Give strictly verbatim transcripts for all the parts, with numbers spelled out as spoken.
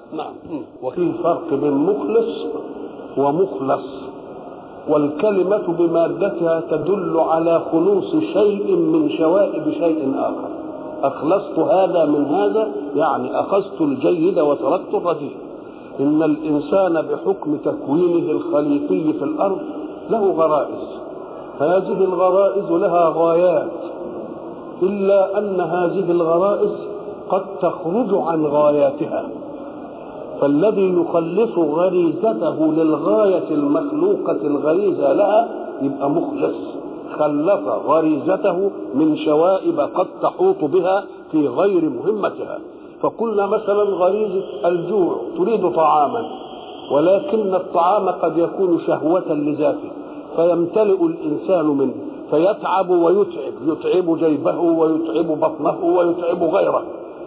نعم. وفي فرق بين مخلص ومخلص، والكلمة بمادتها تدل على خلوص شيء من شوائب شيء آخر. أخلصت هذا من هذا يعني أخذت الجيد وتركت الرديء. إن الإنسان بحكم تكوينه الخليقي في الأرض له غرائز، هذه الغرائز لها غايات، إلا أن هذه الغرائز قد تخرج عن غاياتها، فالذي يخلص غريزته للغاية المخلوقة الغريزة لها يبقى مخلص، خلص غريزته من شوائب قد تحوط بها في غير مهمتها. فقلنا مثلا غريزة الجوع تريد طعاما، ولكن الطعام قد يكون شهوة لذاته فيمتلئ الإنسان منه فيتعب ويتعب، يتعب جيبه ويتعب بطنه ويتعب غيره،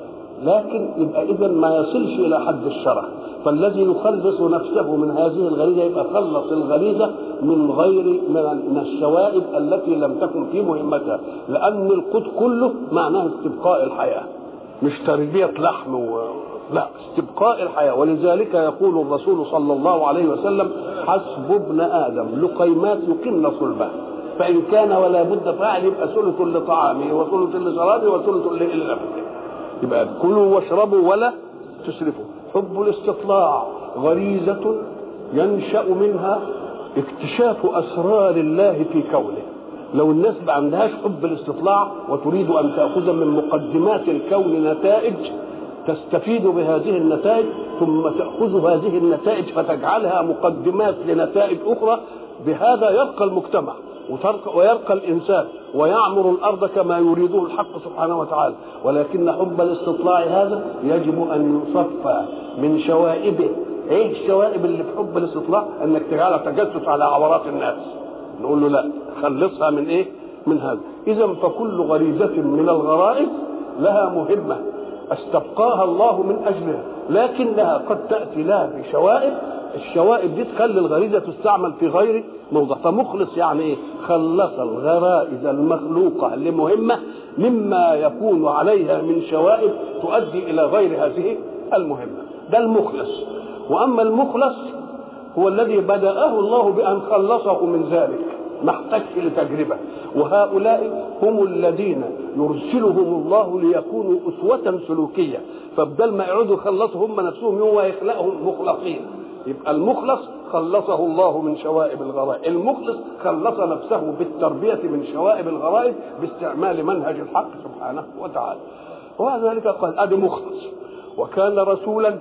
لكن يبقى إذن ما يصلش إلى حد الشرع. فالذي يخلص نفسه من هذه الغريزة يبقى خلص الغريزة من غير من الشوائب التي لم تكن في مهمتها، لأن القوت كله معناه استبقاء الحياة مش تربية لحم و... لا، استبقاء الحياة. ولذلك يقول الرسول صلى الله عليه وسلم: حسب ابن آدم لقيمات يقمن صلبه، فإن كان ولا بد فاعل يبقى ثلث لطعامه وثلث لشرابه وثلث لنفسه. يبقى كلوا واشربوا ولا تسرفوا. حب الاستطلاع غريزة ينشأ منها اكتشاف أسرار الله في كونه. لو الناس ما عندهاش حب الاستطلاع وتريد أن تأخذ من مقدمات الكون نتائج تستفيد بهذه النتائج، ثم تأخذ هذه النتائج فتجعلها مقدمات لنتائج أخرى، بهذا يبقى المجتمع ويرقى الإنسان ويعمر الأرض كما يريده الحق سبحانه وتعالى. ولكن حب الاستطلاع هذا يجب أن يصفى من شوائبه. إيه الشوائب اللي في حب الاستطلاع؟ أنك تجعلها تجسس على عورات الناس. نقول له لا، خلصها من إيه؟ من هذا. إذا فكل غريزة من الغرائز لها مهمة استبقاها الله من أجلها، لكنها قد تأتي لها بشوائب، الشوائب دي تخلي الغريزة تستعمل في غير موضع. فمخلص يعني ايه؟ خلص الغرائز المخلوقة لمهمة مما يكون عليها من شوائب تؤدي إلى غير هذه المهمة، ده المخلص. وأما المخلص هو الذي بدأه الله بأن خلصه من ذلك، ما احتاجش لتجربة. وهؤلاء هم الذين يرسلهم الله ليكونوا أسوة سلوكية، فبدل ما يعودوا يخلصوا هم نفسهم هو يخلقهم مخلصين. يبقى المخلص خلصه الله من شوائب الغرائز، المخلص خلص نفسه بالتربية من شوائب الغرائز باستعمال منهج الحق سبحانه وتعالى. وذلك قال ادي مخلص. وكان رسولا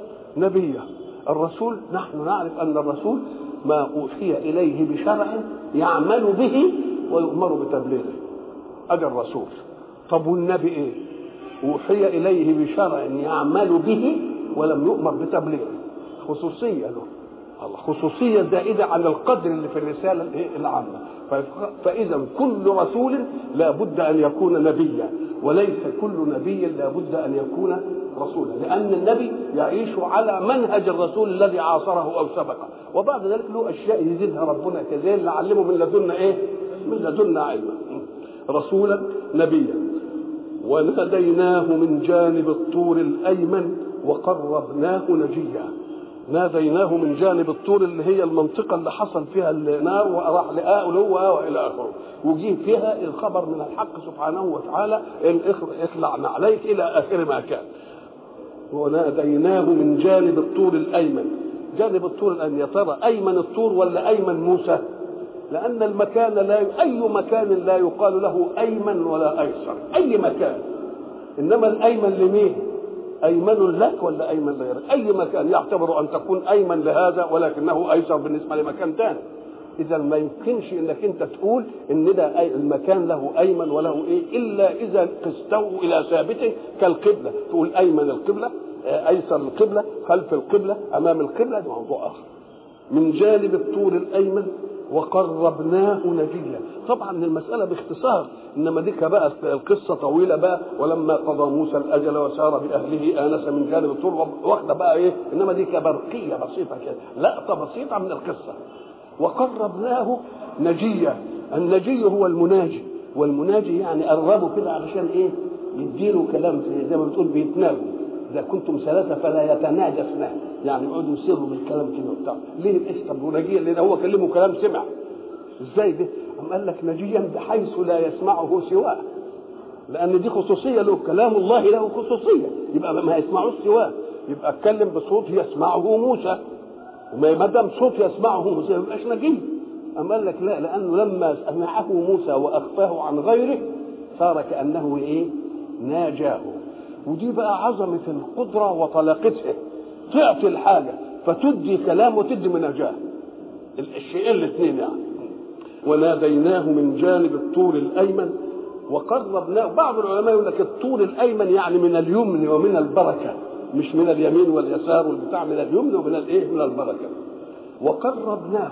نبيا. الرسول نحن نعرف ان الرسول ما اوحي اليه بشرع يعمل به ويؤمر بتبليغه، ادي الرسول. طب والنبي ايه؟ اوحي اليه بشرع يعمل به ولم يؤمر بتبليغه، خصوصيه له، الله خصوصيه زائده على القدر اللي في الرساله العامه. فاذا كل رسول لا بد ان يكون نبيا، وليس كل نبي لا بد ان يكون رسولا، لان النبي يعيش على منهج الرسول الذي عاصره او سبقه، وبعد ذلك له اشياء يزيدها ربنا كذلك نعلمه من لدنا ايه؟ من لدنا علما. رسولا نبيا وناديناه من جانب الطور الايمن وقربناه نجيا. ناديناه من جانب الطور اللي هي المنطقة اللي حصل فيها النار وراح لآلوها وإلى آخره، وجيه فيها الخبر من الحق سبحانه وتعالى إن اخلعنا عليك إلى آخر ما كان. وناديناه من جانب الطور الأيمن. جانب الطور الأيمن يا ترى أيمن الطور ولا أيمن موسى؟ لأن المكان لا أي مكان لا يقال له أيمن ولا أيسر، أي مكان، إنما الأيمن لمين؟ أيمن لك ولا أيمن لغيرك؟ أي مكان يعتبر أن تكون أيمن لهذا ولكنه أيسر بالنسبة لمكان ثاني. إذا ما يمكنش إنك أنت تقول إن ده المكان له أيمن وله إيه إلا إذا قسته إلى ثابت كالقبلة، تقول أيمن القبلة، أيسر القبلة، خلف القبلة، أمام القبلة، ده موضوع آخر. من جانب الطور الأيمن وقربناه نجيا. طبعا المسألة باختصار، إنما ديك بقى القصة طويلة بقى. ولما قضى موسى الأجل وسار بأهله آنس من جانب الطور، واخدة بقى إيه، إنما ديك برقية بسيطة كده، لقطة بسيطة من القصة. وقربناه نجيا. النجي هو المناجي، والمناجي يعني قربه كده علشان إيه؟ يديله كلام زي ما بتقول بيتناجوا، اذا كنتم ثلاثه فلا يتناجى اثنان، يعني يقعدوا يسروا بالكلام كده وبتاع. ليه ايش؟ طب ونجيا لان هو كلمه كلام سمع ازاي ده؟ قام قال لك نجيا بحيث لا يسمعه سواه، لان دي خصوصيه له، كلام الله له خصوصيه، يبقى ما يسمعوش سواه، يبقى اتكلم بصوت يسمعه موسى، وما دام صوت يسمعه موسى ما يبقاش نجي. قام قال لك لا، لانه لما سمعه موسى واخفاه عن غيره صار كانه ايه؟ ناجاه. ودي بقى عظمه القدره وطلاقتها، تعطي الحاجه فتدي كلام وتدي مناجاه، الشيئين الاثنين يعني. وناديناه من جانب الطور الايمن وقربناه. بعض العلماء يقول لك الطور الايمن يعني من اليمن ومن البركه، مش من اليمين واليسار والبتاع، من اليمن ومن الايه؟ من البركه. وقربناه،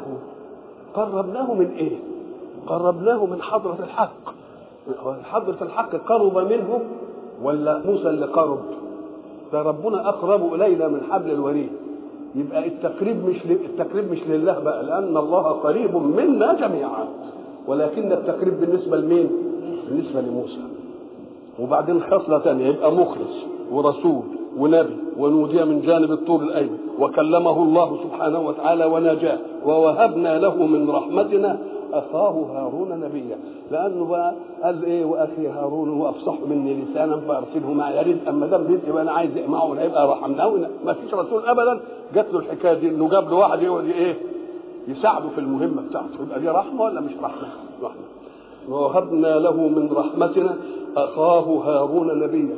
قربناه من ايه؟ قربناه من حضره الحق. حضره الحق قرب منه ولا موسى اللي قرب؟ ده ربنا اقرب الينا من حبل الوريد. يبقى التقريب مش التقريب مش لله بقى، لان الله قريب منا جميعا، ولكن التقريب بالنسبه لمين؟ بالنسبه لموسى. وبعدين خصله ثانيه، يبقى مخلص ورسول ونبي، ونودي من جانب الطور الايمن وكلمه الله سبحانه وتعالى ونجاه، ووهبنا له من رحمتنا اخاه هارون نبيا، لانه بقى قال ايه؟ واخي هارون هو افصح مني لسانا فارسله معي يريد. اما دام رزق يبقى انا عايز معه، يبقى رحمناه. ما فيش رسول ابدا جات له الحكايه دي انه جاب له واحد يقعد ايه؟ يساعده في المهمه بتاعته، يبقى دي رحمه ولا مش رحمه؟ رحمه. ووهبنا له من رحمتنا اخاه هارون نبيا.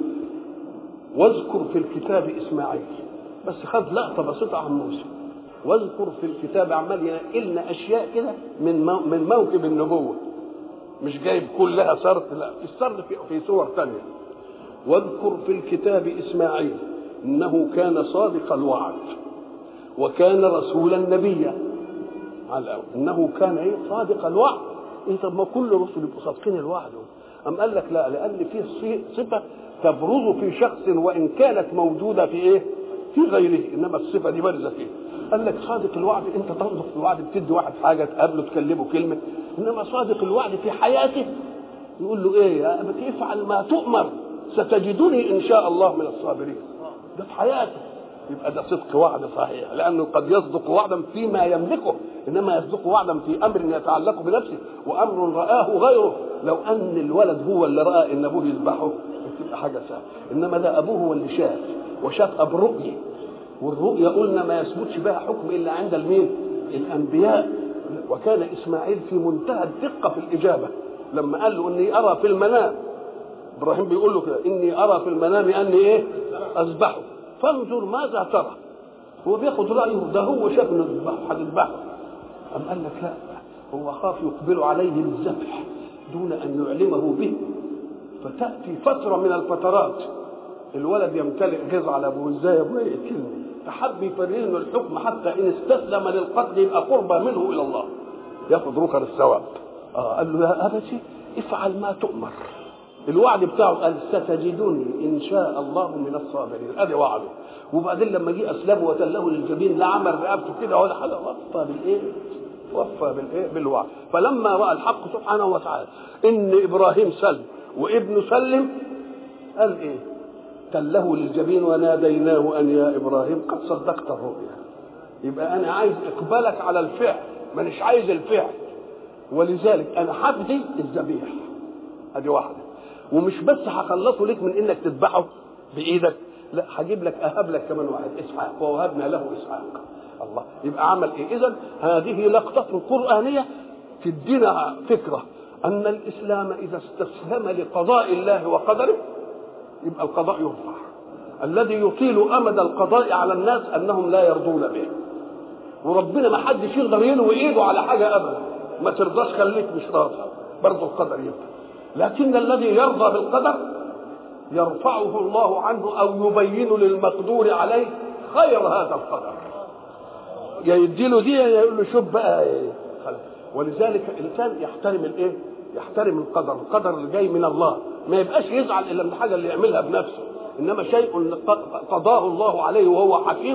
واذكر في الكتاب اسماعيل، بس خد لقطه بسيطه عن موسى. واذكر في الكتاب، عمال ينقلنا اشياء كده من من موكب النبوه، مش جايب كلها سرد، لا، السرد في, في صور ثانيه. واذكر في الكتاب اسماعيل انه كان صادق الوعد وكان رسولا نبيا. على الأول انه كان ايه؟ صادق الوعد. ايه؟ طب ما كل الرسل يبقوا صادقين الوعد. أم قال لك لا، لأن فيه صفة تبرز في شخص وإن كانت موجودة في إيه؟ في غيره، إنما الصفة دي بارزة فيه. قال لك صادق الوعد، أنت تصدق في الوعد، بتدي واحد حاجة تقابله تكلمه كلمة، إنما صادق الوعد في حياته يقول له إيه؟ يا أبت افعل ما تؤمر ستجدني إن شاء الله من الصابرين. ده في حياته، يبقى ده صدق وعد صحيح، لأنه قد يصدق وعدا فيما يملكه، إنما يصدق وعدا في أمر يتعلق بنفسه وأمر رآه غيره. لو أن الولد هو اللي رأى إن أبوه يذبحه تبقى حاجة سهلة، إنما ده أبوه هو اللي شاف، وشاف برؤية، والرؤية قلنا ما يثبتش بها حكم إلا عند المين؟ الأنبياء. وكان إسماعيل في منتهى الدقة في الإجابة لما قال له إني أرى في المنام، إبراهيم بيقول له كده إني أرى في المنام أني إيه؟ أذبحه فانظر ماذا ترى. هو بياخد رأيه، ده هو شاف إنه يذبحه هتذبحه. أم قال لك لا، هو خاف يقبل عليه الذبح دون أن يعلمه به، فتأتي فترة من الفترات الولد يمتلئ غيظ على أبوه، إزاي يا أبوه يقتلني؟ فحب يفريه إنه الحكم حتى إن استسلم للقتل يبقى قربى منه إلى الله، ياخد ركر الثواب. آه قال له يا أبتي افعل ما تؤمر. الوعد بتاعه قال ستجدني إن شاء الله من الصابرين، أدي وعده. وبعدين لما جه أسلمه وتله للجبين لا عمل رقبته كده ولا حاجة، وفى بالإيه؟ وفى بالإيه؟ بالوعد. فلما رأى الحق سبحانه وتعالى إن إبراهيم سلم وابنه سلم قال إيه؟ تله للجبين وناديناه أن يا إبراهيم قد صدقت الرؤيا. يبقى أنا عايز إقبالك على الفعل، مانيش عايز الفعل، ولذلك أنا حفظي الذبيح. أدي واحدة. ومش بس هخلصه لك من إنك تذبحه بإيدك، لا، هجيب لك أهب لك كمان واحد إسحاق، ووهبنا له إسحاق. الله، يبقى عمل إيه؟ إذن هذه لقطة قرآنية تدينا فكرة أن الإسلام إذا استسلم لقضاء الله وقدره يبقى القضاء يرفع. الذي يطيل أمد القضاء على الناس أنهم لا يرضون به، وربنا ما حدش يقدر يلوي إيده على حاجة أبدا. ما ترضاش خليك مش راضي، برضه القدر يرفع. لكن الذي يرضى بالقدر يرفعه الله عنه أو يبين للمقدور عليه خير هذا القدر، يديله دي يقول له شوف بقى إيه. ولذلك الإنسان يحترم الإيه؟ يحترم القدر، القدر اللي جاي من الله، ما يبقاش يزعل إلا من الحاجة اللي يعملها بنفسه، إنما شيء قضاه الله عليه وهو حكيم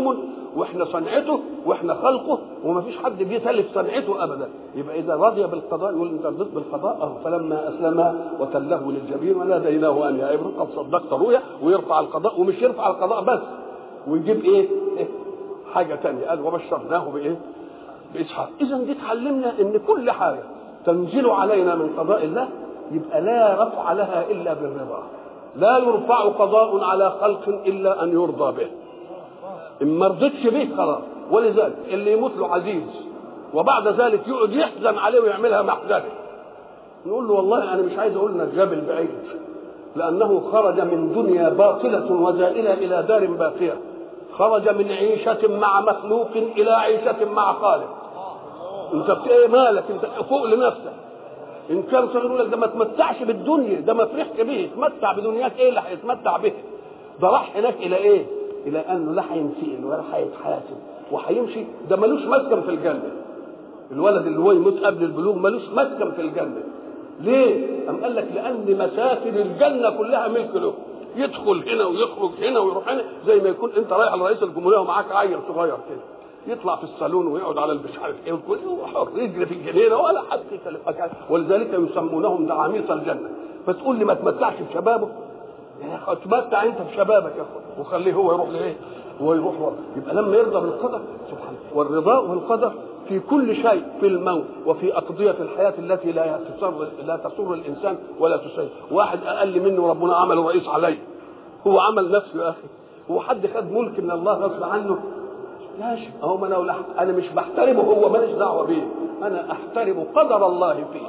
واحنا صنعته واحنا خلقه وما فيش حد بيتلف صنعته ابدا. يبقى اذا رضي بالقضاء يقول انت رضيت بالقضاء أه فلما اسلم وتله للجبين وناديناه ان يا ابراهيم قد صدقت رؤيا، ويرفع القضاء. ومش يرفع القضاء بس ويجيب ايه, إيه؟ حاجه ثانيه، قال وبشرناه بايه؟ باسحاق. اذا دي تعلمنا ان كل حاجه تنزل علينا من قضاء الله يبقى لا رفع لها الا بالرضا. لا يرفع قضاء على خلق الا ان يرضى به. ان ما رضيتش به خلاص. ولذلك اللي يموت له عزيز وبعد ذلك يقعد يحزن عليه ويعملها محزنه، نقول له والله انا مش عايز اقول انك جبل بعيد، لانه خرج من دنيا باطله وزائله الى دار باقيه. خرج من عيشه مع مخلوق الى عيشه مع خالق. انت ايه مالك؟ انت فوق لنفسك. ان كان يقول لك ده ما تمتعش بالدنيا، ده ما فرحت به، تمتع بدنياك. ايه اللي هيتمتع به؟ ده راح هناك الى ايه؟ الى انه لا هينسئل ولا هيتحاسب وهيمشي. ده ملوش مسكن في الجنه. الولد اللي هو يموت قبل البلوغ ملوش مسكن في الجنه. ليه؟ أم قال لك لان مساكن الجنه كلها ملك له. يدخل هنا ويخرج هنا ويروح هنا، زي ما يكون انت رايح لرئيس الجمهوريه ومعاك عيل صغير كده، يطلع في الصالون ويقعد على مش عارف ايه وكله حر يجري في الجنينه ولا حد يكلفك. ولذلك يسمونهم دعاميط الجنه. فتقول لي ما تمتعش بشبابه؟ يا اتمتع انت بشبابك يا اخويا وخليه هو يروح لايه؟ هو يروح ورا. يبقى لما يرضى بالقدر سبحانه. والرضا والقدر في كل شيء، في الموت وفي اقضيه الحياه التي لا تسر لا تسر الانسان ولا تسر. واحد اقل منه ربنا عمله رئيس عليه، هو عمل نفسه يا اخي. هو حد خد ملك من الله غصب عنه؟ ماشي اهو. ما انا انا مش بحترمه هو، ماليش دعوه بيه، انا احترم قدر الله فيه.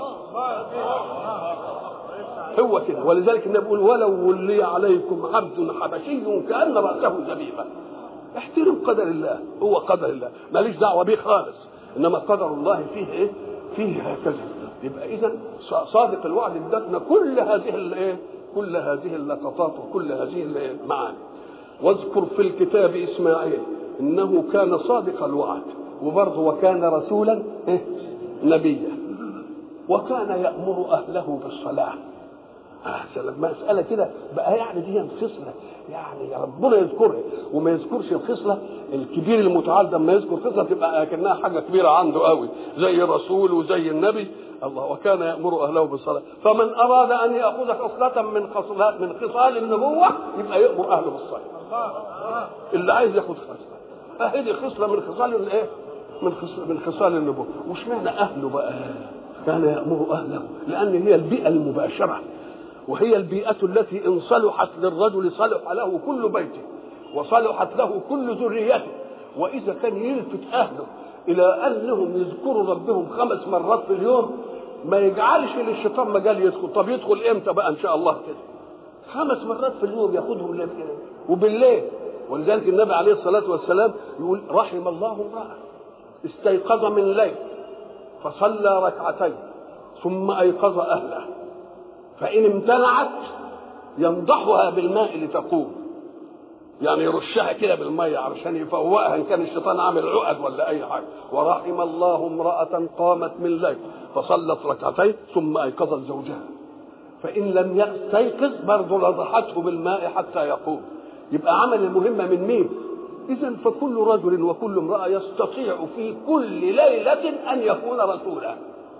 هو كده. ولذلك النبي بيقول ولو ولي عليكم عبد حبشي كأن رأسه زبيبة. احترم قدر الله، هو قدر الله ماليش دعوه بيه خالص، انما قدر الله فيه ايه؟ فيه هكذا. يبقى اذا صادق الوعد ادتنا كل هذه الايه؟ كل هذه اللقطات وكل هذه المعاني. واذكر في الكتاب اسماعيل انه كان صادق الوعد، وبرضه وكان رسولا نبيا، وكان يأمر اهله بالصلاه. آه مسألة كده بقى، يعني دي خصلة يعني ربنا يذكرها وما يذكرش الخصلة الكبير المتعال. ده ما يذكر خصلة تبقى كأنها حاجة كبيرة عنده قوي، زي الرسول وزي النبي. الله وكان يأمر أهله بالصلاة. فمن أراد أن يأخذ خصلة من خصلات من خصال النبوة يبقى يأمر أهله بالصلاة. اللي عايز ياخذ خصلة هذه خصلة من خصال الايه؟ من خصال من خصال النبوة. وش معنى أهله بقى؟ كان يأمر أهله لأن هي البيئة المباشرة، وهي البيئة التي إن صلحت للرجل صلح له كل بيته وصلحت له كل ذريته. وإذا كان يلفت أهله إلى أنهم يذكروا ربهم خمس مرات في اليوم ما يجعلش للشيطان مجال يدخل. طب يدخل إمتى بقى إن شاء الله كده؟ خمس مرات في اليوم ياخدهم ليه؟ وبالليل. ولذلك النبي عليه الصلاة والسلام يقول رحم الله امرأة استيقظ من الليل فصلى ركعتين ثم أيقظ أهله، فإن امتنعت ينضحها بالماء لتقوم، يعني يرشها كده بالمية علشان يفوقها إن كان الشيطان عامل عقد ولا أي حاجة. ورحم الله امرأة قامت من الليل فصلت ركعتين ثم أيقظت زوجها، فإن لم يستيقظ برضه نضحته بالماء حتى يقوم. يبقى عمل المهمة من مين؟ إذن فكل رجل وكل امرأة يستطيع في كل ليلة أن يكون رسولا،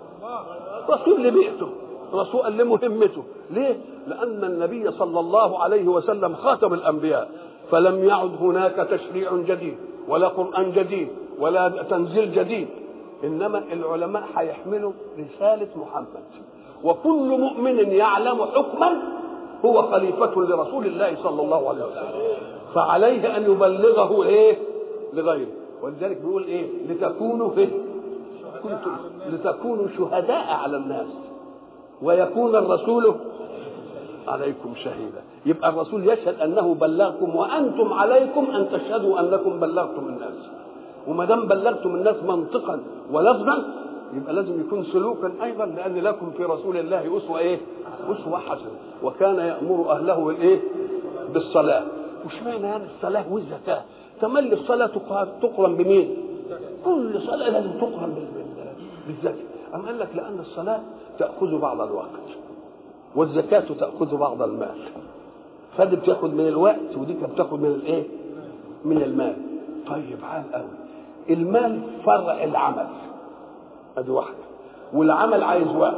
رسول لبيئته، رسول لمهمته. ليه؟ لأن النبي صلى الله عليه وسلم خاتم الأنبياء، فلم يعد هناك تشريع جديد ولا قرآن جديد ولا تنزيل جديد، إنما العلماء هيحملوا رسالة محمد. وكل مؤمن يعلم حكما هو خليفة لرسول الله صلى الله عليه وسلم، فعليه أن يبلغه إيه؟ لغيره. ولذلك بيقول إيه؟ لتكونوا فيه كنتم لتكونوا شهداء على الناس ويكون الرسول عليكم شهيدا. يبقى الرسول يشهد أنه بلغكم وأنتم عليكم أن تشهدوا أنكم بلغتم الناس. وما دام بلغتم الناس منطقا ولفظا يبقى لازم يكون سلوكا أيضا، لأن لكم في رسول الله أسوة إيه؟ أسوة حسنة. وكان يأمر أهله الإيه؟ بالصلاة. وش معنى يعني الصلاة والزكاة؟ تملي الصلاة تقرن بمين؟ كل صلاة لازم تقرن بالزكاة. أم قال لك لأن الصلاة تأخذ بعض الوقت والزكاة تأخذ بعض المال، فدي بتاخذ من الوقت ودي بتاخذ من الايه؟ من المال. طيب عال قوي. المال فرع العمل، ادي واحده، والعمل عايز وقت،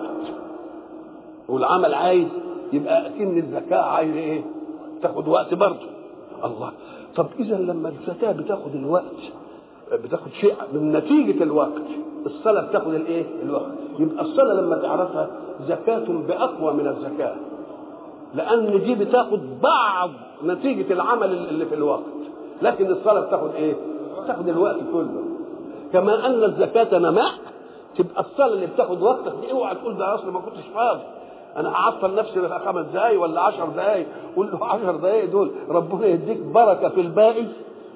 والعمل عايز، يبقى اكن الزكاه عايز ايه؟ تاخد وقت برضه. الله، طب اذا لما الزكاه بتاخد الوقت، بتاخد شيء من نتيجه الوقت، الصلاه بتاخد الايه؟ الوقت. يبقى الصلاه لما تعرفها زكاه باقوى من الزكاه، لان دي بتاخد بعض نتيجه العمل اللي في الوقت، لكن الصلاه بتاخد ايه؟ بتاخد الوقت كله. كما ان الزكاه نماء، تبقى الصلاه اللي بتاخد وقتك دي اوعى تقول ده اصل ما كنتش فاضي، انا هعطل نفسي خمس دقايق ولا عشر دقايق. قول له عشر دقايق دول ربنا يديك بركه في الباقي،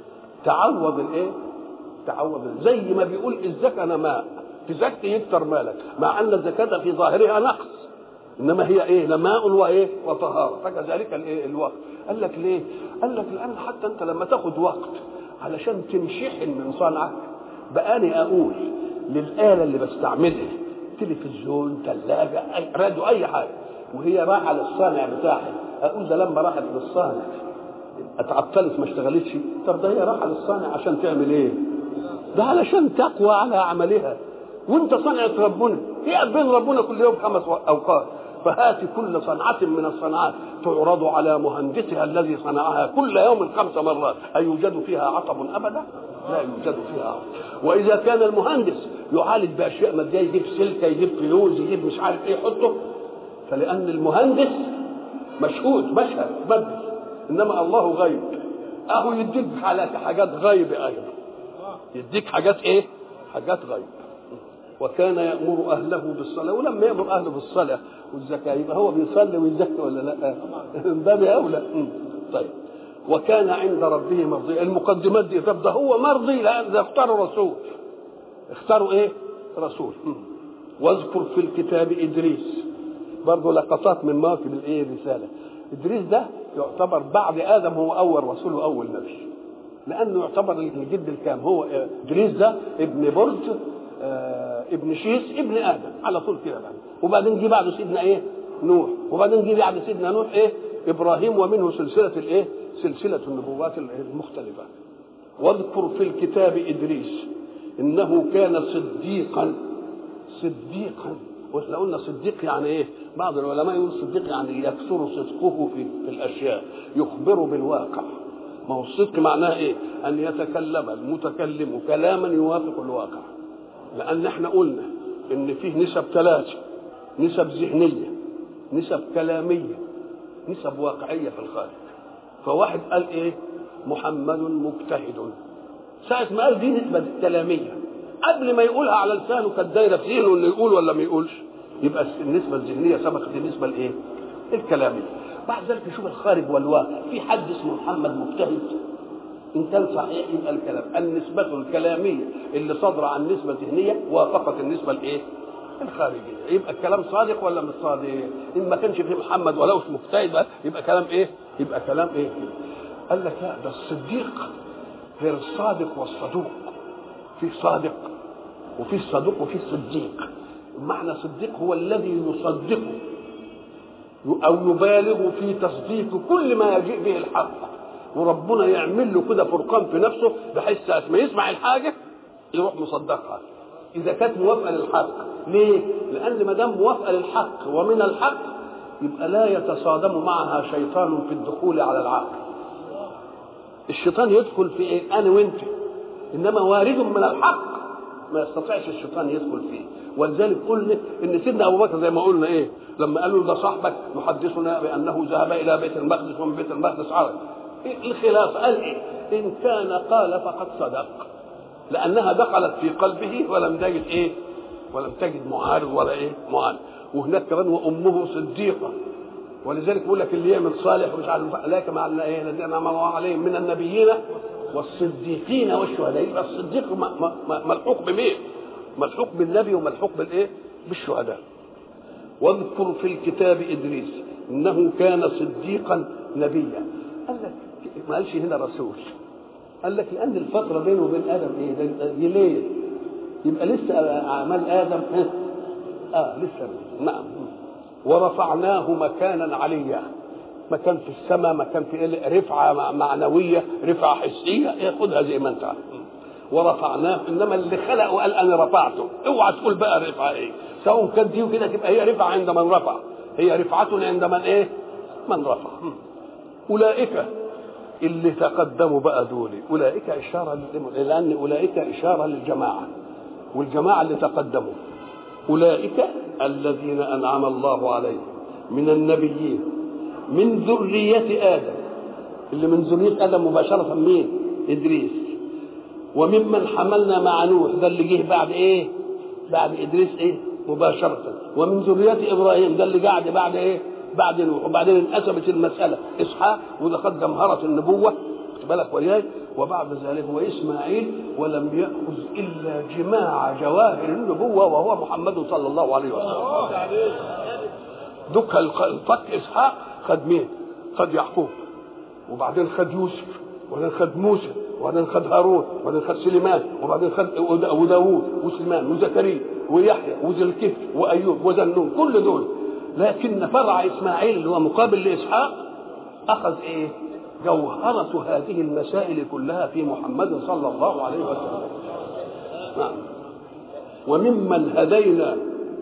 تعوض الايه؟ تعوض زي ما بيقول الزكاه نماء، تزكي يكتر مالك، مع ان الزكاه في ظاهرها نقص، انما هي ايه؟ نماء وايه؟ وطهاره. فكذلك الايه؟ الوقت. قال لك ليه؟ قال لك لان حتى انت لما تاخد وقت علشان تنشحن من صنعك، بقاني اقول للاله اللي بستعملها، تلفزيون، ثلاجه، راديو، اي حاجه، وهي رايحه للصانع بتاعها، اقول ده لما راحت للصانع اتعطلت ما اشتغلتش، طب ده هي رايحه للصانع عشان تعمل ايه؟ ده علشان تقوى على عملها، وانت صنعة ربنا، هي بين ربنا كل يوم خمس اوقات، فهات كل صنعة من الصنعات تعرض على مهندسها الذي صنعها كل يوم خمس مرات، أيوجد فيها عطب أبدا؟ لا يوجد فيها عطب. وإذا كان المهندس يعالج بأشياء مادية، يجيب سلكة، يجيب فيوز، يجيب مش عارف إيه يحطه، فلأن المهندس مشهود مشهد مادي، إنما الله غيب، أهو يديك حاجات غيب أيضا، يديك حاجات إيه؟ حاجات غيب. وكان يأمر أهله بالصلاة، ولما يأمر أهله بالصلاة والزكاة يبقى هو بيصلي ويزكي ولا لا؟ ده بأولى. طيب، وكان عند ربه مرضي. المقدمات دي، طب ده هو مرضي لأن اختاروا رسول، اختاروا ايه؟ رسول. واذكر في الكتاب إدريس، برضه لقطات من مواكب الايه؟ الرسالة. إدريس ده يعتبر بعد آدم هو أول رسول وأول نبي، لأنه يعتبر الجد الكام. هو إدريس ده ابن برد، آه ابن شيس، ابن ادم على طول كده بقى. وبعدين جه بعده سيدنا ايه؟ نوح. وبعدين جه بعد سيدنا نوح ايه؟ ابراهيم، ومنه سلسله الايه؟ سلسله النبوات المختلفه. واذكر في الكتاب ادريس انه كان صديقا. صديقا، واحنا قلنا صديق يعني ايه؟ بعض العلماء يقول صديق يعني يكثر صدقه في, في الاشياء، يخبر بالواقع. ما هو الصدق معناه ايه؟ ان يتكلم المتكلم كلاما يوافق الواقع. لأن احنا قلنا إن فيه نسب ثلاثة: نسب ذهنية، نسب كلامية، نسب واقعية في الخارج. فواحد قال إيه؟ محمد مجتهد، ساعة ما قال دي نسبة كلامية، قبل ما يقولها على لسانه كانت دايرة في ذهنه إنه يقول ولا ما يقولش، يبقى النسبة الذهنية سبقت النسبة الإيه؟ الكلامية. بعد ذلك نشوف الخارج والواقع. في حد اسمه محمد مجتهد؟ إن كان صحيح يبقى الكلام النسبة الكلامية اللي صادرة عن نسبة ذهنية وافقت النسبة الإيه؟ الخارجية، يبقى الكلام صادق ولا مش صادق؟ إن ما كانش فيه محمد ولوش مجتهد يبقى كلام إيه؟ يبقى كلام إيه؟ قال لك لا، ده الصديق غير الصادق والصدوق. في صادق وفي صدوق وفي صديق. معنى صديق هو الذي يصدق أو يبالغ في تصديق كل ما يجيء به الحق، وربنا يعمل له كده فرقان في نفسه بحيث ساعة ما يسمع الحاجة يروح مصدقها إذا كانت موافقة للحق. ليه؟ لأن ما دام موافقة للحق ومن الحق يبقى لا يتصادم معها شيطان في الدخول على العقل. الشيطان يدخل في إيه؟ أنا وأنت، إنما وارد من الحق ما يستطيعش الشيطان يدخل فيه. ولذلك قلنا إن سيدنا أبو بكر زي ما قلنا إيه؟ لما قالوا ده صاحبك يحدثنا بأنه ذهب إلى بيت المقدس ومن بيت المقدس عرج، الخلاف قال إيه؟ إن كان قال فقد صدق، لأنها دخلت في قلبه ولم تجد إيه؟ ولم تجد معارض ولا إيه؟ معارض. وهناك كمان وأمه صديقة، ولذلك يقول لك اللي يعمل صالح ومش عارف لك مع إيه؟ الذين أنعم الله عليهم من النبيين والصديقين والشهداء. يبقى الصديق ملحوق بمين؟ ملحوق بالنبي وملحوق بالإيه؟ بالشهداء. واذكر في الكتاب إدريس إنه كان صديقا نبيا. قال لك ما قالش هنا رسول، قال لك لأن الفترة بينه وبين آدم إيه؟ ليه؟ يبقى لسه أعمال آدم آه لسه. نعم. ورفعناه مكانا عليا. مكان في السماء، مكان في رفعه معنويه، رفعه حسيه، ياخدها زي ما انت عارف. ورفعناه، انما اللي خلق وقال انا رفعته، اوعى تقول بقى رفعه ايه، سواء كانت دي وكده تبقى هي رفعه عند من رفع، هي رفعه عند من ايه؟ من رفع. اولئك اللي تقدموا بقى دول، اولئك اشاره، لان اولئك اشاره للجماعه، والجماعه اللي تقدموا اولئك الذين انعم الله عليهم من النبيين من ذريه ادم، اللي من ذريه ادم مباشره مين؟ ادريس. وممن حملنا مع نوح، ده اللي جه بعد ايه؟ بعد ادريس ايه؟ مباشره. ومن ذريه ابراهيم، ده اللي قاعد بعد ايه؟ بعد نوح. وبعدين انقسمت المساله اسحاق، وده قد جمهره النبوه، خد بالك وياي. وبعد ذلك واسماعيل، ولم ياخذ الا جماع جواهر النبوه وهو محمد صلى الله عليه وسلم. دك الفك اسحاق خد مين؟ خد يعقوب، وبعدين خد يوسف، وبعدين خد موسى، وبعدين خد هارون، وبعدين خد سليمان، وبعدين خد وداوود وسليمان وزكريا ويحيى وذي الكفل وايوب وذنون، كل دول. لكن فرع اسماعيل اللي هو مقابل لاسحاق اخذ ايه؟ جوهرة هذه المسائل كلها في محمد صلى الله عليه وسلم. نعم. وممن هدينا،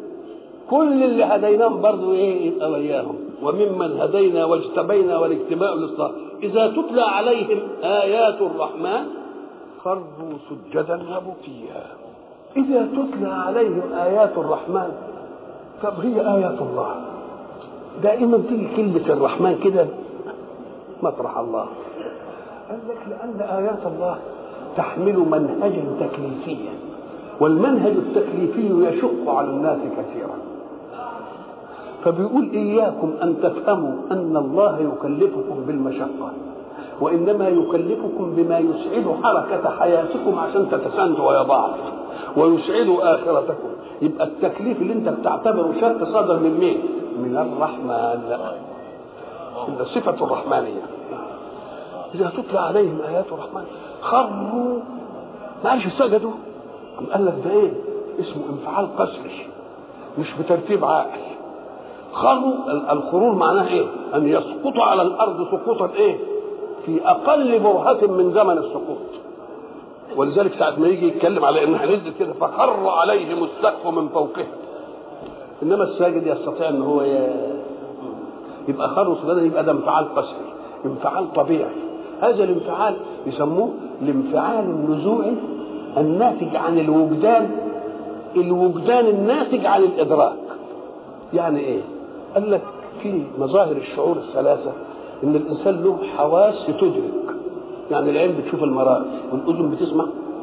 كل اللي هديناهم برضو ايه؟ يبقى وياهم. وممن هدينا واجتبينا والاجتباء للصلاة إذا تتلى عليهم آيات الرحمن خروا سجدا وبكيا. إذا تتلى عليهم آيات الرحمن، طب هي آيات الله دائما تيجي كلمة الرحمن كده مطرح الله. قال لك لأن آيات الله تحمل منهجا تكليفيا، والمنهج التكليفي يشق على الناس كثيرا. فبيقول إياكم أن تفهموا أن الله يكلفكم بالمشقة، وإنما يكلفكم بما يسعد حركة حياتكم عشان تتساندوا ويا بعض ويسعد آخرتكم. يبقى التكليف اللي انت بتعتبره شرط صادر من مين؟ من الرحمن. إن صفة الرحمانية. إذا تتلى عليهم آيات الرحمن خروا، ما قالش سجدوا، قال لك ده إيه؟ اسمه انفعال قسري مش بترتيب عاقل. خروا، الخرور معناه إيه؟ أن يسقط على الأرض سقوطا إيه؟ في أقل برهة من زمن السقوط. ولذلك ساعة ما يجي يتكلم على إنها نزلت كده فخر عليهم السقف من فوقها، إنما الساجد يستطيع إن هو يبقى خروا سجدا، يبقى ده انفعال قسري، انفعال طبيعي. هذا الانفعال يسموه الانفعال النزوعي الناتج عن الوجدان، الوجدان الناتج عن الإدراك. يعني إيه؟ قال لك في مظاهر الشعور الثلاثة إن الإنسان له حواس تدرك، يعني العين بتشوف المرائي، والأذن بتسمع،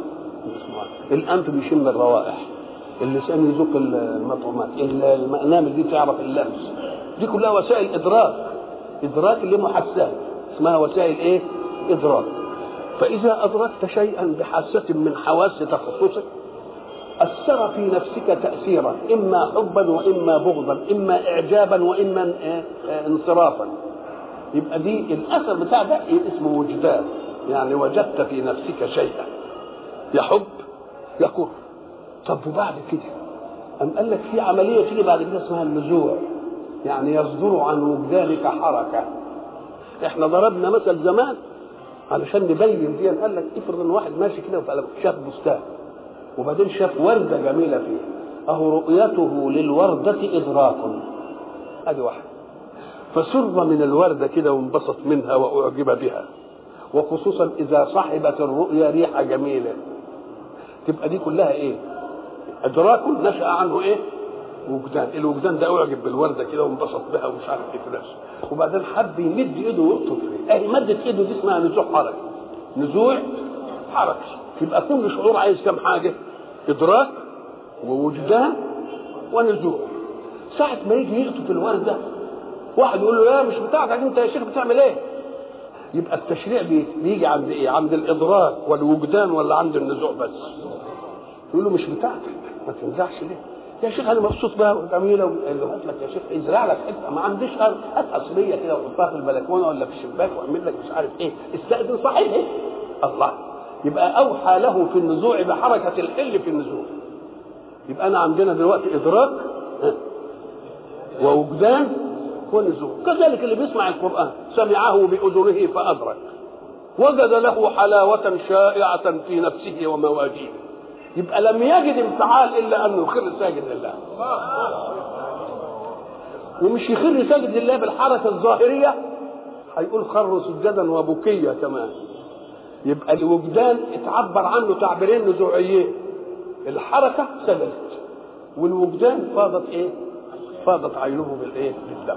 الأنف بيشم الروائح، اللسان يذوق المطعومات، المنامل دي تعرف اللمس، دي كلها وسائل إدراك، إدراك اللي محسات اسمها وسائل إيه؟ إدراك. فإذا أدركت شيئا بحاسة من حواس تخصصك أثر في نفسك تأثيرا، إما حبا وإما بغضا، إما إعجابا وإما انصرافا. يبقى دي الأثر بتاع ده اسمه وجدان، يعني وجدت في نفسك شيئا يحب يكره. طب وبعد كده أم قال لك في عملية تيجي بعد كده اسمها النزوع، يعني يصدر عن وجدانك حركة. احنا ضربنا مثل زمان علشان نبين دي، قال لك افرض ان واحد ماشي كده وشاف بستان وبعدين شاف وردة جميلة فيه، اهو رؤيته للوردة إدراك، ادي واحد، فسر من الوردة كده وانبسط منها وأعجب بها، وخصوصا إذا صاحبت الرؤيا ريحة جميلة، تبقى دي كلها إيه؟ إدراك نشأ عنه إيه؟ وجدان. الوجدان ده أعجب بالوردة كده وانبسط بها ومش عارف إيه فلاش، وبعدين حب يمد إيده ويقطف فيه، أهي مدت إيده دي اسمها نزوع حركي، نزوع حركي. يبقى كل شعور عايز كم حاجة؟ إدراك ووجدان ونزوع. ساعة ما يجي يقطف الوردة واحد يقول له لا مش بتاعتك انت يا شيخ بتعمل ايه؟ يبقى التشريع بيجي عند ايه؟ عند الادراك والوجدان ولا عند النزوع بس؟ يقول له مش بتاعتك ما تنزعش ليه؟ يا شيخ انا مبسوط بها وجميله، وقال له هات لك يا شيخ ازرع لك حته، ما عنديش ارض، هات اصليه كده وحطها في البلكونه ولا في الشباك واعمل لك مش عارف ايه، استاذن صحيح ايه؟ الله. يبقى اوحى له في النزوع بحركه الحل في النزوع. يبقى انا عندنا دلوقتي ادراك ووجدان ونزول. كذلك اللي بيسمع القرآن سمعه بأذنه فأدرك، وجد له حلاوة شائعة في نفسه ومواجهه، يبقى لم يجد انفعال إلا أنه يخر ساجد لله. ومش يخر ساجد لله بالحركة الظاهرية، هيقول خر سجدا وبكية كمان. يبقى الوجدان اتعبر عنه تعبيرين نزوعيين، الحركة سجدت، والوجدان فاضت ايه؟ فاضت عينه بالايه؟ بالدم.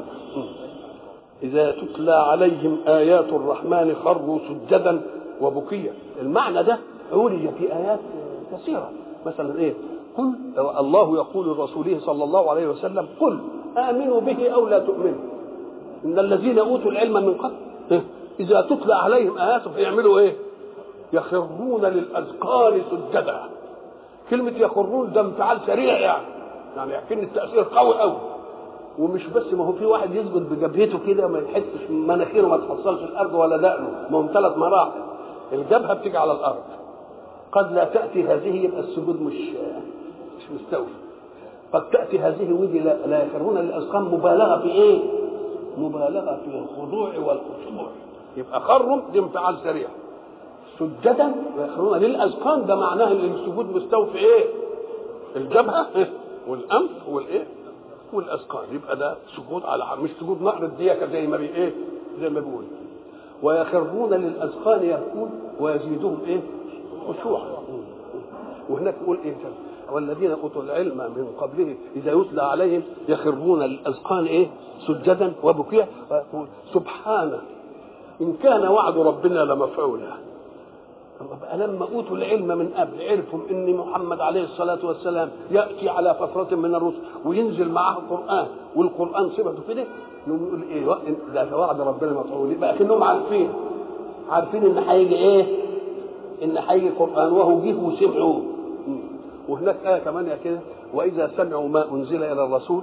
إذا تتلى عليهم آيات الرحمن خروا سجدا وبكيا. المعنى ده عولي في آيات كثيرة، مثلا ايه؟ قل الله يقول لرسوله صلى الله عليه وسلم: قل آمنوا به أو لا تؤمنوا إن الذين أوتوا العلم من قبل إذا تتلى عليهم آياته فيعملوا ايه؟ يخرون للأذقان سجدا. كلمة يخرون ده انفعال سريع، يعني يعني يمكن التأثير قوي قوي. ومش بس، ما هو في واحد يسجد بجبهته كده ما يحسش مناخيره ما تحصلش الأرض ولا دقنه، ما هم ثلاث مراحل. الجبهة بتيجي على الأرض، قد لا تأتي هذه يبقى السجود مش مش مستوفي، قد تأتي هذه ودي لا, لا يخرون للأذقان، مبالغة في إيه؟ مبالغة في الخضوع والخشوع. يبقى خرم دي انفعال سريع. سجدا ويخرون للأذقان ده معناه ان السجود مستوفي ايه؟ الجبهة والأنف والايه؟ والأذقان. يبقى ده سجود على مش سجود نقر الديكة زي ما بي ايه؟ زي ما بيقول. ويخرون للأذقان يبكون ويزيدهم ايه؟ خشوعا. وهناك يقول ايه؟ والذين اوتوا العلم من قبله اذا يتلى عليهم يخرون للأذقان ايه؟ سجدا وبكيا، ويقول سبحانه إن كان وعد ربنا لمفعولا. بقى لما اوتوا العلم من قبل عرفوا ان محمد عليه الصلاه والسلام ياتي على فتره من الرسل وينزل معه القران، والقران صفته كده، نقول ايه؟ ده وعد ربنا مفعول. بقى كانهم عارفين عارفين ان هيجي ايه؟ ان هيجي قران، وهو جه وسمعوه. وهناك ايه كمان يا كده: واذا سمعوا ما انزل الى الرسول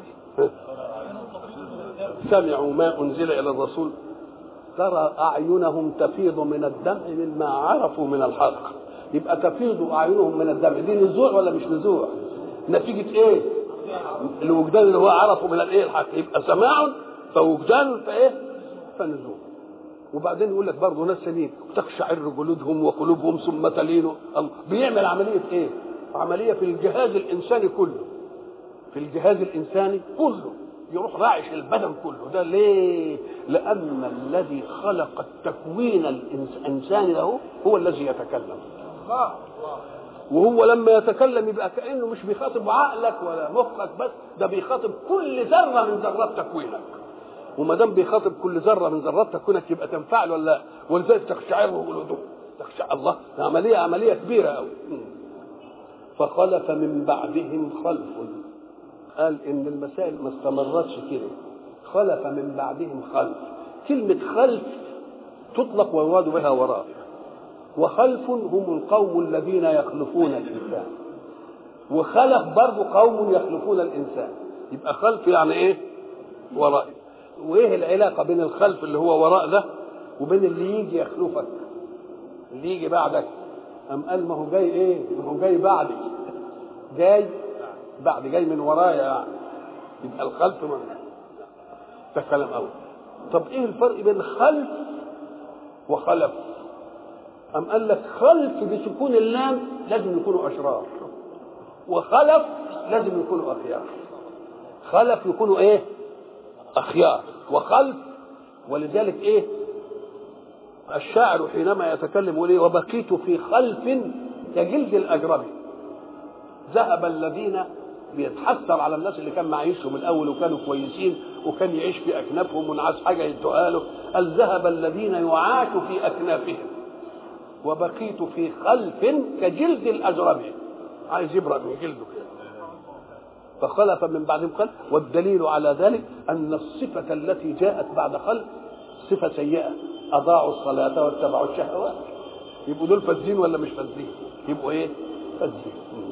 سمعوا ما انزل الى الرسول ترى أعينهم تفيض من الدمع مما عرفوا من الحق. يبقى تفيض أعينهم من الدمع، دي نزوع ولا مش نزوع؟ نتيجة إيه؟ الوجدان اللي هو عرفوا من الإيه؟ الحق. يبقى سماع فوجدان فإيه؟ فنزوع. وبعدين يقول لك برضه ناس سليم تخشعر جلودهم وقلوبهم ثم تلين. بيعمل عملية إيه؟ عملية في الجهاز الإنساني كله، في الجهاز الإنساني كله يروح راعش البدن كله. ده ليه؟ لأن الذي خلق التكوين الإنساني له هو الذي يتكلم. وهو لما يتكلم يبقى كأنه مش بيخاطب عقلك ولا مخك بس، ده بيخاطب كل ذرة من ذرات تكوينك. وما دام بيخاطب كل ذرة من ذرات تكوينك يبقى تنفعل ولا لا؟ ولذلك تخشعر جلودهم. تخشع الله، عملية عملية كبيرة قوي. فخلف من بعدهم خلف. قال ان المسائل ما استمرتش كده، خلف من بعدهم خلف. كلمه خلف تطلق ويراد بها وراء، وخلف هم القوم الذين يخلفون الانسان، وخلف برضه قوم يخلفون الانسان. يبقى خلف يعني ايه؟ وراء. وايه العلاقه بين الخلف اللي هو وراء ده وبين اللي يجي يخلفك، اللي يجي بعدك؟ ام قال ما هو جاي ايه؟ ما هو جاي بعدي، جاي بعد، جاي من ورايا يعني. يبقى الخلف من ده كلام قوي. طب ايه الفرق بين خلف وخلف؟ ام قال لك خلف بسكون اللام لازم يكونوا اشرار، وخلف لازم يكونوا اخيار. خلف يكونوا ايه؟ اخيار، وخلف. ولذلك ايه الشاعر حينما يتكلم يقول ايه؟ وبقيت في خلف كجلد الاجربي. ذهب الذين بيتحسر على الناس اللي كان معيشهم الاول وكانوا كويسين وكان يعيش في اكنافهم ونعاس حاجه يدوها له. قال ذهب الذين يعاش في اكنافهم وبقيت في خلف كجلد الاجربي. عايز يبرأ من جلده كده. فخلف من بعدهم خلف. والدليل على ذلك ان الصفه التي جاءت بعد خلف صفه سيئه، اضاعوا الصلاه واتبعوا الشهوات. يبقوا دول فاسدين ولا مش فاسدين؟ يبقوا ايه؟ فاسدين.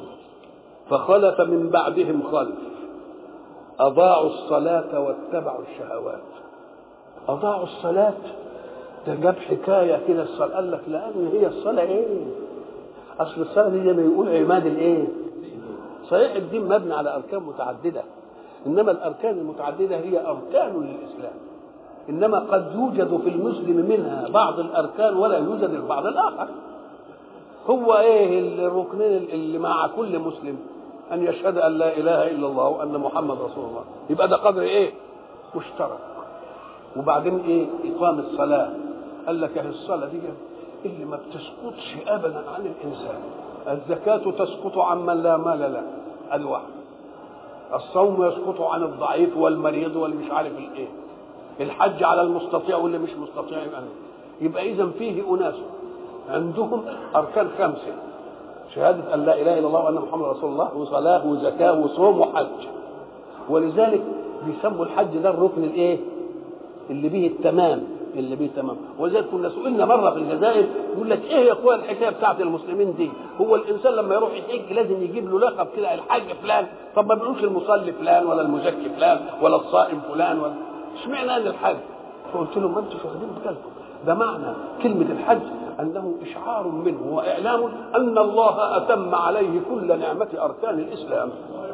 فخلف من بعدهم خلف أضاعوا الصلاة واتبعوا الشهوات. أضاعوا الصلاة ده جاب حكاية كده. الصلاة قال لك لأن هي الصلاة إيه؟ أصل الصلاة دي زي ما يقول عماد الإيه؟ صحيح الدين مبني على أركان متعددة، انما الاركان المتعدده هي اركان للاسلام، انما قد يوجد في المسلم منها بعض الاركان ولا يوجد البعض الاخر. هو ايه الركنين اللي مع كل مسلم؟ ان يشهد ان لا اله الا الله وان محمد رسول الله، يبقى ده قدر ايه مشترك. وبعدين ايه اقام الصلاه، قال لك اهي الصلاه دي اللي ما بتسقطش ابدا عن الانسان. الزكاه تسقط عمن لا مال له، ادي واحد. الصوم يسقط عن الضعيف والمريض واللي مش عارف الايه. الحج على المستطيع واللي مش مستطيع. يبقى يبقى اذا فيه اناس عندهم اركان خمسه: شهاده ان لا اله الا الله وان محمد رسول الله، وصلاه وزكاه وصوم وحج. ولذلك بيسموا الحج ده الركن الايه اللي به التمام، اللي به تمام. ولذلك كنا سئلنا مره في الجزائر يقول لك ايه يا اخويا الحكايه بتاعت المسلمين دي؟ هو الانسان لما يروح يحج لازم يجيب له لقب كده الحاج فلان؟ طب ما بيقولوش المصلي فلان ولا المزكي فلان ولا الصائم فلان ولا اشمعنى ان الحج؟ فقلت لهم ما انتوا واخدين بالكم، ده معنى كلمه الحج انه اشعار منه واعلام ان الله اتم عليه كل نعمه اركان الاسلام.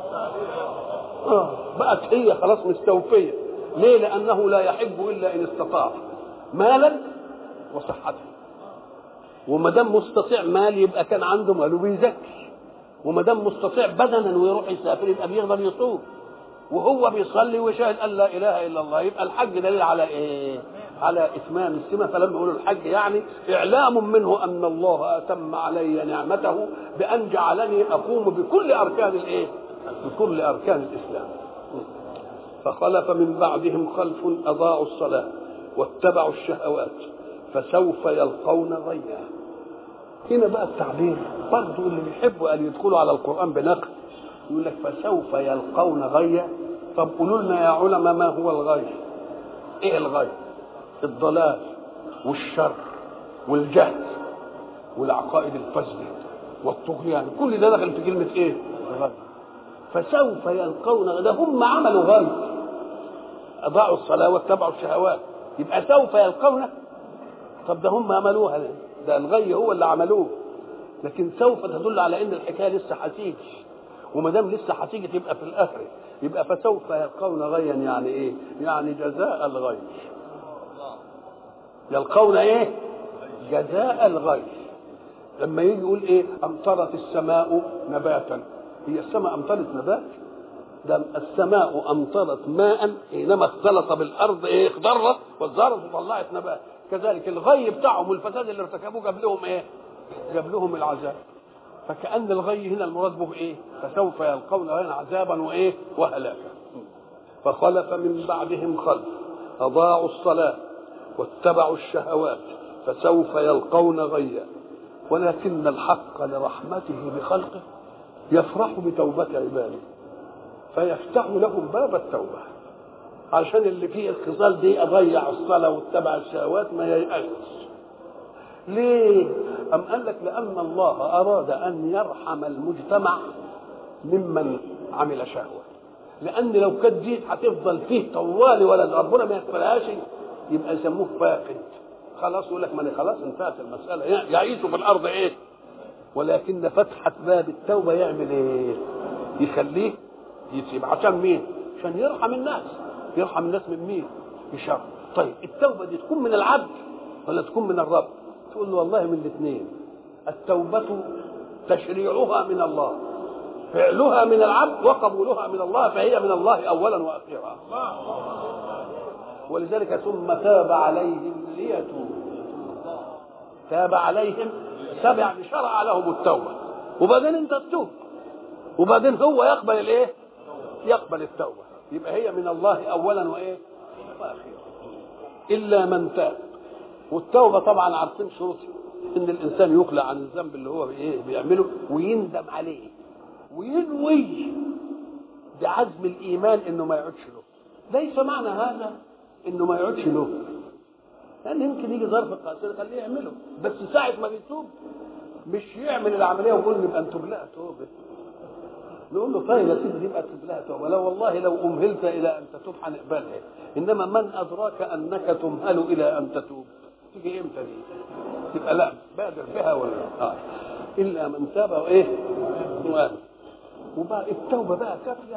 اه بقت هي خلاص مستوفيه. ليه؟ لانه لا يحج الا ان استطاع مالا وصحة. وما دام مستطيع مال يبقى كان عنده مال وبيزكي، وما دام مستطيع بدنا ويروح يسافر يبقى بيقدر يصوم، وهو بيصلي ويشهد ان لا اله الا الله. يبقى الحج دليل على ايه؟ على اتمام السمه. فلما يقولوا الحج يعني اعلام منه ان الله اتم علي نعمته بان جعلني اقوم بكل اركان الايه؟ بكل اركان الاسلام. فخلف من بعدهم خلف اضاعوا الصلاه واتبعوا الشهوات فسوف يلقون غيا. هنا بقى التعبير برضه اللي بيحبوا ان يدخلوا على القران بنقد يقول لك فسوف يلقون غيا. طب قولوا لنا يا علماء ما هو الغي؟ ايه الغي؟ الضلال والشر والجهل والعقائد الفاسده والطغيان، كل ده داخل في كلمه ايه؟ غي. فسوف يلقون غيا، ده هم عملوا غي، اضاعوا الصلاه واتبعوا الشهوات، يبقى سوف يلقون. طب ده هم عملوها، ده الغي هو اللي عملوه، لكن سوف تدل على ان الحكايه لسه هتيجي، وما دام لسه هتيجي تبقى في الاخر. يبقى فسوف يلقون غيا يعني ايه؟ يعني جزاء الغي. يلقون ايه؟ جزاء الغي. لما يجي يقول ايه؟ امطرت السماء نباتا، هي السماء امطرت نبات؟ ده السماء امطرت ماء حينما اختلط بالارض ايه؟ اخضرت وازهرت وطلعت نبات. كذلك الغي بتاعهم والفساد اللي ارتكبوه جاب لهم ايه؟ جاب لهم العذاب. فكأن الغي هنا المراد به ايه؟ فسوف يلقون غيا عذابا وايه؟ وهلاكا. فخلف من بعدهم خلف اضاعوا الصلاه واتبعوا الشهوات فسوف يلقون غيا. ولكن الحق لرحمته بخلقه يفرح بتوبه عباده فيفتح لهم باب التوبه، عشان اللي فيه الخصال دي اضيع الصلاه واتبع الشهوات ما ييأس. ليه؟ أم قال لك لأن الله أراد أن يرحم المجتمع ممن عمل شهوة، لأن لو كانت دي هتفضل فيه طوال ولد ربنا ما يقبلهاش يبقى يسموه فاقد. خلاص يقول لك ما خلاص انتهت المسألة، يعيش في الأرض إيه؟ ولكن فتحة باب التوبة يعمل إيه؟ يخليه يسيب. عشان مين؟ عشان يرحم الناس. يرحم الناس من مين؟ بشر. طيب التوبة دي تكون من العبد ولا تكون من الرب؟ تقول له والله من الاثنين. التوبة تشريعها من الله، فعلها من العبد وقبولها من الله، فهي من الله أولا وأخيرا. ولذلك ثم تاب عليهم ليتوبوا. تاب عليهم سبع شرع لهم التوبة، وبعدين انت تتوب، وبعدين هو يقبل الايه؟ يقبل التوبة. يبقى هي من الله أولا وإيه؟ وأخيرا. إلا من تاب. والتوبة طبعا عارفين شروطها، ان الانسان يقلع عن الذنب اللي هو بايه بيعمله ويندم عليه وينوي بعزم الايمان انه ما يعودش له. ليس معنى هذا انه ما يعودش له، لان يمكن يجي ظرف قاسي خليه يعمله، بس ساعه ما بيتوب مش يعمل العمليه ويقول نبقى نتوب لها توبه. نقول له طيب يا سيدي يبقى تتوب لها توبه، لا والله لو امهلت الى ان تتوب هنقبلها، انما من ادراك انك تمهل الى ان تتوب؟ تيجي امتى دي؟ تبقى لا بادر بها ولا اه الا من تاب وايه؟ وآمن. وبقى التوبه بقى كافيه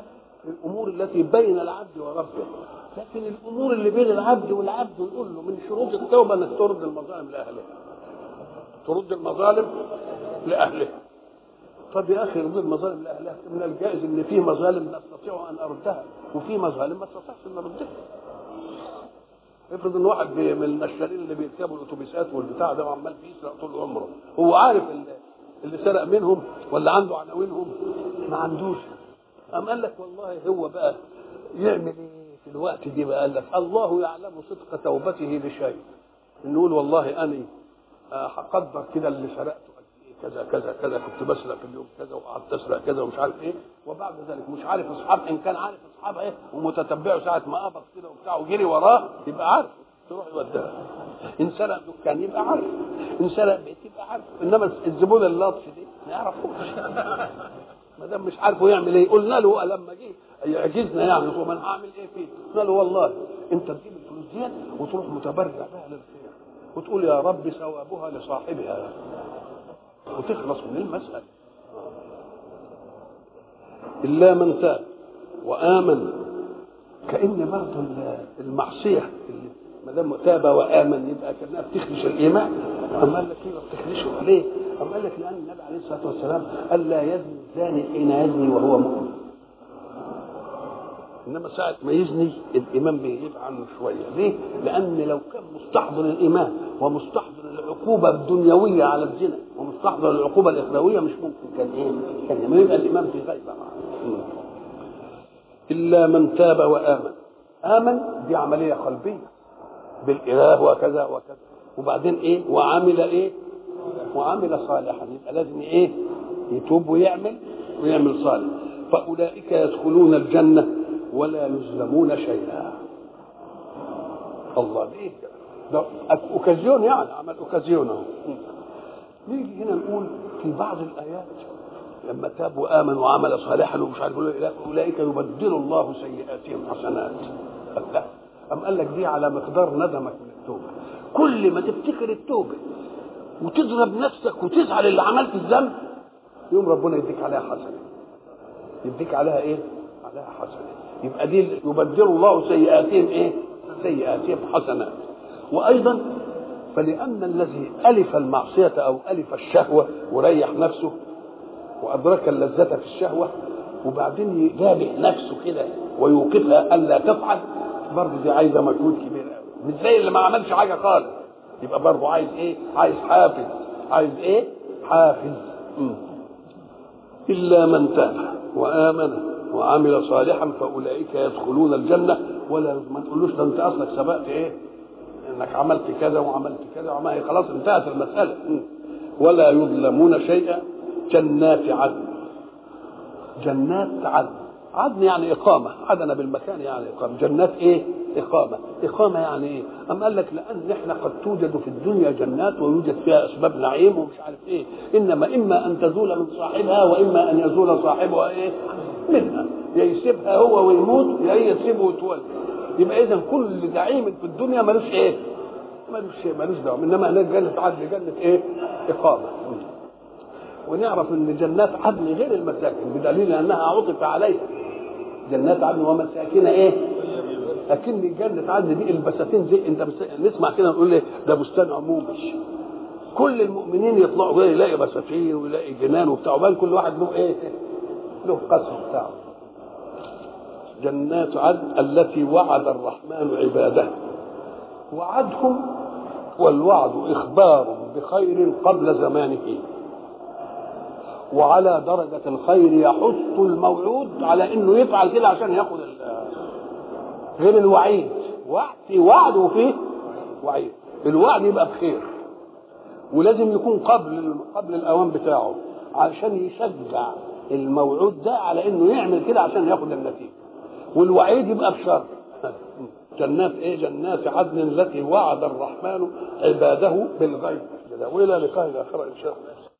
في الامور التي بين العبد وربه، لكن الامور اللي بين العبد والعبد نقول له من شروط التوبه انك ترد المظالم لاهلها، ترد المظالم لاهلها. طب يا اخي رد المظالم لاهلها، من الجائز ان في مظالم نستطيع ان اردها وفي مظالم ما استطيعش ان اردها. افرض ان واحد من النشالين اللي بيركبوا الاتوبيسات والبتاع ده وعمال بيسرق طول عمره، هو عارف اللي سرق منهم ولا عنده عناوينهم؟ ما عندوش. قام قال لك والله هو بقى يعمل ايه في الوقت دي بقى؟ قال لك الله يعلم صدق توبته لشيء، نقول والله انا هقدر كده اللي سرقته كذا كذا كذا، كنت بسرق في اليوم كذا وقعدت اسرق كذا ومش عارف ايه، وبعد ذلك مش عارف اصحاب، ان كان عارف اصحابها ايه ومتتبعه ساعه ما قبض كده وبتاع وجري وراه يبقى عارف تروح يوديها. ان سرق دكان يبقى عارف، ان سرق بيت يبقى عارف، انما الزبون اللطش دي ما يعرفوش. ما دام مش عارفه يعمل ايه. قلنا له لما جه يعجزنا يعني طب انا هعمل ايه فيه؟ قلنا له والله انت تجيب الفلوس دي وتروح متبرع بها للخير وتقول يا رب ثوابها لصاحبها وتخلص من المسألة. إلا من تاب وآمن، كأن برضه المعصية ما دام تاب وآمن يبقى كأنها بتخرج الإيمان. أما قال لك إيه بتخرجه ليه؟ أما قال لك لأن النبي عليه الصلاة والسلام قال لا يزني الزاني حين يزني وهو مؤمن، إنما ساعة ما يزني الإيمان بيغيب عنه شوية. ليه؟ لأن لو كان مستحضر الإيمان ومستحضر العقوبة الدنيوية على الزنا ومستحضر العقوبة الإخروية مش ممكن كان إيه؟ كان يبقى الإيمان في غيبة. إلا من تاب وآمن. آمن دي عملية قلبية بالإله وكذا وكذا، وبعدين إيه؟ وعمل إيه؟ وعمل صالحا، يبقى لازم إيه؟ يتوب ويعمل ويعمل صالح. فأولئك يدخلون الجنة ولا يظلمون شيئا. الله ليه ده اوكازيون يعني عمل اوكازيون. نيجي هنا نقول في بعض الايات لما تاب وامن وعمل صالحا ومش عارف اولئك يبدل الله سيئاتهم حسنات. لا ام قال لك دي على مقدار ندمك من التوبه. كل ما تفتكر التوبه وتضرب نفسك وتزعل اللي عملت الذنب يوم ربنا يديك عليها حسنه، يديك عليها ايه؟ عليها حسنه. يبقى دي يبدل الله سيئاتهم ايه؟ سيئاتهم حسنات. وايضا فلان الذي الف المعصيه او الف الشهوه وريح نفسه وادرك اللذه في الشهوه وبعدين يجابه نفسه كده ويوقفها الا تفعل، برضه دي عايزه مجهود كبير قوي، مش زي اللي ما عملش حاجه خالص. يبقى برضه عايز ايه؟ عايز حافز. عايز ايه؟ حافز. م. الا من تاب وامن وعمل صالحا فاولئك يدخلون الجنه ولا ما تقولوش ده انت اصلك سبقت ايه؟ انك عملت كذا وعملت كذا وعملت خلاص انتهت المساله. ولا يظلمون شيئا. جنات عدن. جنات عدن. عدن يعني اقامه، عدن بالمكان يعني اقامه. جنات ايه؟ اقامه. اقامه يعني ايه؟ ام قال لك لان احنا قد توجد في الدنيا جنات ويوجد فيها اسباب نعيم ومش عارف ايه، انما اما ان تزول من صاحبها واما ان يزول صاحبها ايه؟ منها. يا يسيبها هو ويموت يا هي تسيبه وتولد. يبقى اذا كل نعيم في الدنيا ملوش ايه؟ ملوش شيء، ملوش دعوه. انما هناك جنه عدن جنه ايه؟ اقامه. ونعرف ان جنات عدن غير المساكن بدليل انها عطف عليها جنات عدن ومساكن ايه؟ لكن جنه عدن دي البساتين زي انت نسمع كده نقول ايه؟ ده بستان عمومي. كل المؤمنين يطلعوا يلاقي بساتين ويلاقي جنان وبتاع، وبان كل واحد له ايه؟ له قصر بتاعه. جنات عدن التي وعد الرحمن عباده. وعدهم والوعد اخبار بخير قبل زمانه، وعلى درجة الخير يحث الموعود على انه يفعل كده عشان ياخد غير الوعيد. وعد في وعد وفيه وعيد. الوعد يبقى بخير ولازم يكون قبل قبل الاوان بتاعه عشان يشجع الموعود ده على انه يعمل كده عشان ياخد النتيجه، والوعيد يبقى بشر. جنات ايه؟ جنات عدن التي وعد الرحمن عباده بالغيب. والى لقاء اخر ان شاء الله.